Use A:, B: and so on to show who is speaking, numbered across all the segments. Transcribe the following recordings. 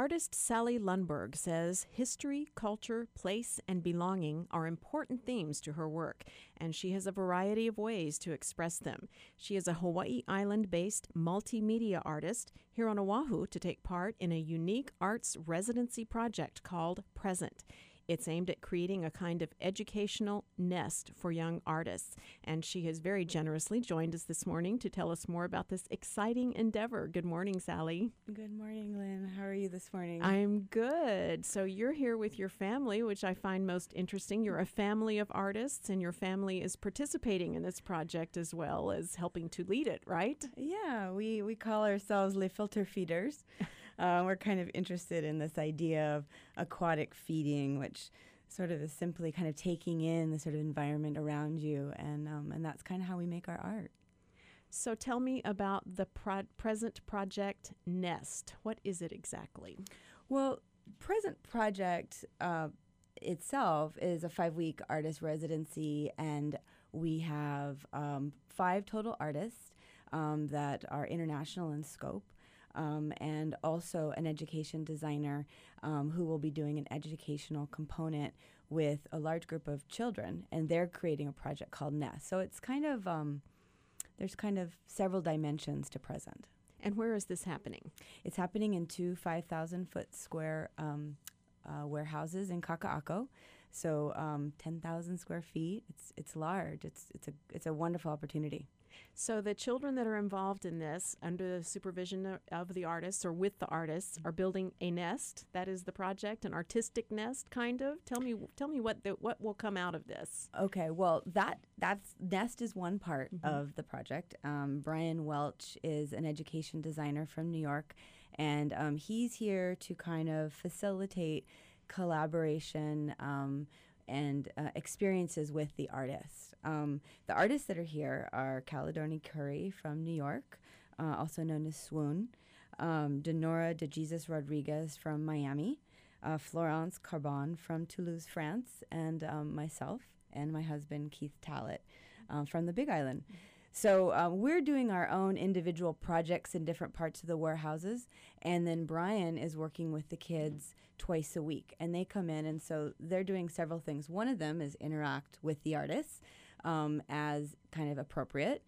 A: Artist Sally Lundberg says history, culture, place, and belonging are important themes to her work, and she has a variety of ways to express them. She is a Hawaii Island-based multimedia artist here on Oahu to take part in a unique arts residency project called Present. It's aimed at creating a kind of educational nest for young artists. And she has very generously joined us this morning to tell us more about this exciting endeavor. Good morning, Sally.
B: Good morning, Lynn. How are you this morning?
A: I'm good. So you're here with your family, which I find most interesting. You're a family of artists, and your family is participating in this project as well as helping to lead it, right?
B: Yeah, we call ourselves Les Filter Feeders. We're kind of interested in this idea of aquatic feeding, which sort of is simply kind of taking in the sort of environment around you, and that's kind of how we make our art.
A: So tell me about the Present Project Nest. What is it exactly?
B: Well, Present Project itself is a 5-week artist residency, and we have 5 total artists that are international in scope. And also an education designer who will be doing an educational component with a large group of children, and they're creating a project called Nest. So it's kind of, there's kind of several dimensions to Present.
A: And where is this happening?
B: It's happening in 2 5,000-foot square warehouses in Kaka'ako. So 10,000 square feet. It's large. It's a wonderful opportunity.
A: So the children that are involved in this, under the supervision of the artists or with the artists, are building a nest. That is the project, an artistic nest, kind of. Tell me what will come out of this.
B: Okay, well, that's nest is one part of the project. Brian Welch is an education designer from New York, and he's here to kind of facilitate collaboration and experiences with the artists. The artists that are here are Caledoni Curry from New York, also known as Swoon, Denora de Jesus Rodriguez from Miami, Florence Carbon from Toulouse, France, and myself and my husband, Keith Tallett, from the Big Island. So we're doing our own individual projects in different parts of the warehouses, and then Brian is working with the kids twice a week, and they come in, and so they're doing several things. One of them is interact with the artists as kind of appropriate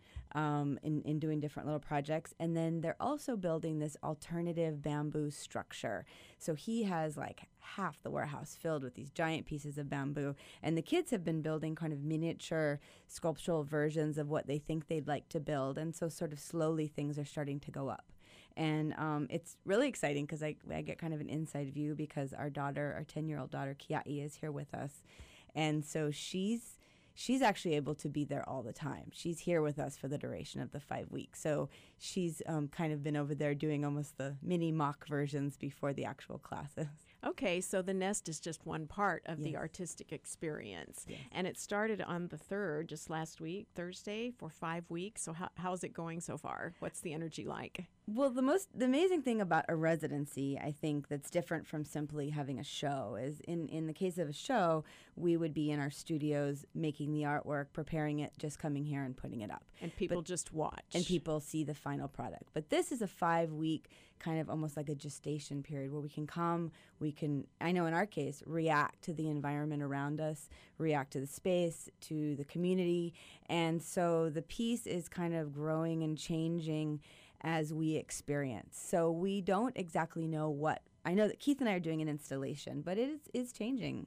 B: in doing different little projects, and then they're also building this alternative bamboo structure. So he has like half the warehouse filled with these giant pieces of bamboo, and the kids have been building kind of miniature sculptural versions of what they think they'd like to build, and so sort of slowly things are starting to go up. And it's really exciting because I get kind of an inside view because our 10-year-old daughter, Kiai, is here with us. And so she's actually able to be there all the time. She's here with us for the duration of the 5 weeks. So she's kind of been over there doing almost the mini mock versions before the actual classes.
A: Okay, so the nest is just one part of the
B: Yes.
A: artistic experience.
B: Yes.
A: And it started on the 3rd, just last week, Thursday, for 5 weeks. So how's it going so far? What's the energy like?
B: Well, the amazing thing about a residency, I think, that's different from simply having a show is in the case of a show, we would be in our studios making the artwork, preparing it, just coming here and putting it up.
A: And people just watch.
B: And people see the final product. But this is a 5-week kind of almost like a gestation period where we can come, I know in our case, react to the environment around us, react to the space, to the community. And so the piece is kind of growing and changing as we experience. So we don't exactly know what. I know that Keith and I are doing an installation, but it is changing.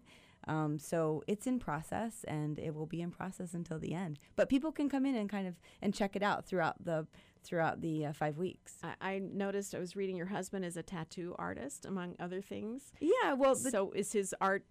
B: So it's in process, and it will be in process until the end. But people can come in and check it out throughout the 5 weeks.
A: I noticed, I was reading, your husband is a tattoo artist, among other things.
B: Yeah, well,
A: So is his art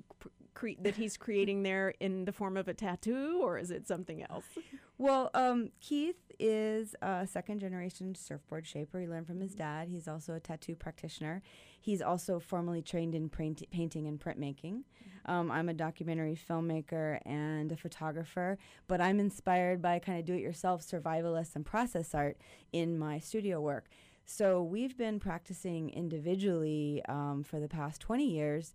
A: that he's creating there in the form of a tattoo, or is it something else?
B: Well, Keith is a second-generation surfboard shaper. He learned from his dad. He's also a tattoo practitioner. He's also formally trained in painting and printmaking. I'm a documentary filmmaker and a photographer, but I'm inspired by kind of do-it-yourself survivalist and process art in my studio work. So we've been practicing individually for the past 20 years,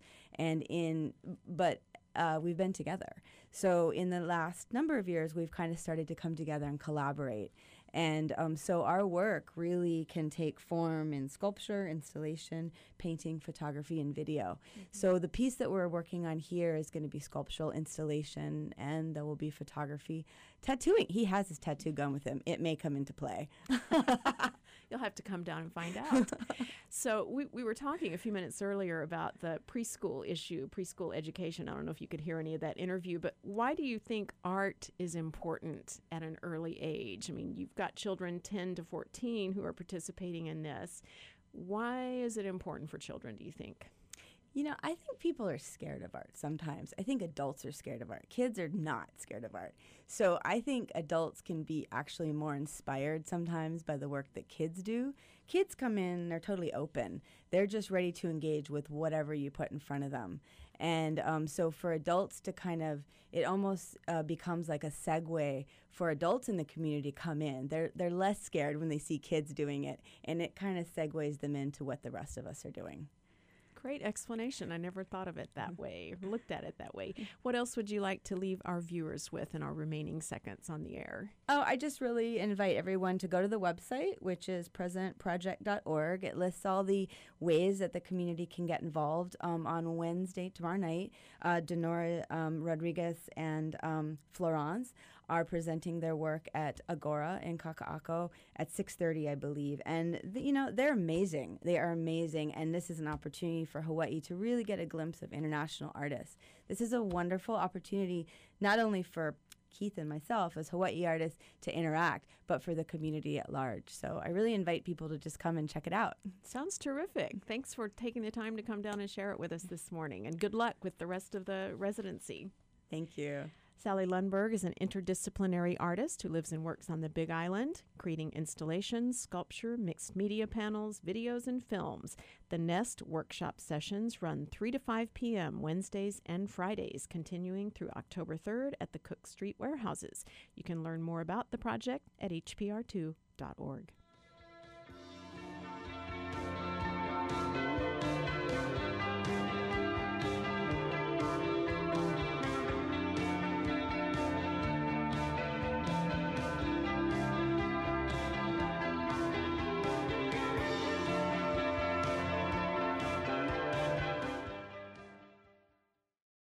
B: but we've been together. So in the last number of years, we've kind of started to come together and collaborate. And so our work really can take form in sculpture, installation, painting, photography, and video. So the piece that we're working on here is going to be sculptural installation, and there will be photography. Tattooing. He has his tattoo gun with him. It may come into play.
A: You'll have to come down and find out. So we were talking a few minutes earlier about the preschool issue, preschool education. I don't know if you could hear any of that interview, but why do you think art is important at an early age? I mean, you've got children 10 to 14 who are participating in this. Why is it important for children, do you think?
B: You know, I think people are scared of art sometimes. I think adults are scared of art. Kids are not scared of art. So I think adults can be actually more inspired sometimes by the work that kids do. Kids come in, they're totally open. They're just ready to engage with whatever you put in front of them. And so for adults to kind of, it almost becomes like a segue for adults in the community to come in. They're less scared when they see kids doing it, and it kind of segues them into what the rest of us are doing.
A: Great explanation. I never thought of it that way, looked at it that way. What else would you like to leave our viewers with in our remaining seconds on the air?
B: Oh, I just really invite everyone to go to the website, which is presentproject.org. It lists all the ways that the community can get involved. On Wednesday, tomorrow night, Denora Rodriguez and Florence are presenting their work at Agora in Kaka'ako at 6:30, I believe. And, they're amazing. They are amazing. And this is an opportunity for Hawaii to really get a glimpse of international artists. This is a wonderful opportunity, not only for Keith and myself as Hawaii artists to interact, but for the community at large. So I really invite people to just come and check it out.
A: Sounds terrific. Thanks for taking the time to come down and share it with us this morning. And good luck with the rest of the residency.
B: Thank you.
A: Sally Lundberg is an interdisciplinary artist who lives and works on the Big Island, creating installations, sculpture, mixed media panels, videos, and films. The Nest workshop sessions run 3 to 5 p.m. Wednesdays and Fridays, continuing through October 3rd at the Cook Street warehouses. You can learn more about the project at hpr2.org.